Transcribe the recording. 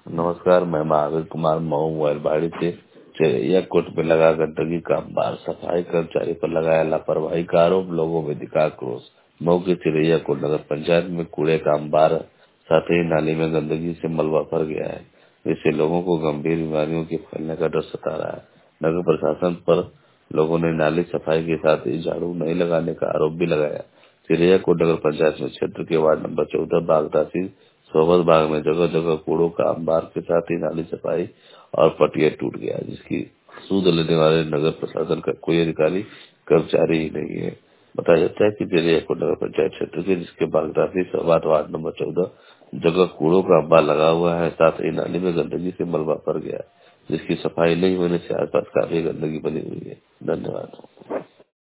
नमस्कार, मैं महावीर कुमार मऊ मोबाइलबाड़ी से चिरैया कोट में लगा गंदगी का अंबार, सफाई कर्मचारी पर लगाया लापरवाही का आरोप, लोगों में दिखा आक्रोश। मऊ के चिरैया कोट नगर पंचायत में कूड़े का अंबार, साथ ही नाली में गंदगी से मलबा भर गया है, जिससे लोगों को गंभीर बीमारियों के फैलने का डर सता रहा है। नगर प्रशासन पर लोगों ने नाली सफाई के साथ ही झाड़ू नहीं लगाने का आरोप भी लगाया। चिरैया कोट नगर पंचायत में क्षेत्र के वार्ड नंबर 14 बागदासी सोबत बाग में जगह जगह कूड़ों का अंबार के साथ ही नाली सफाई और पटिया टूट गया, जिसकी सूद लेने वाले नगर प्रशासन का कोई अधिकारी कर्मचारी ही नहीं है। बताया जाता है कि जिले को नगर पंचायत क्षेत्र के जिसके बागदासी सोबत वार्ड नंबर 14 जगह कूड़ों का अंबार लगा हुआ है, साथ ही नाली में गंदगी से मलबा भर गया, जिसकी सफाई नहीं होने से आसपास काफी गंदगी बनी हुई है। धन्यवाद।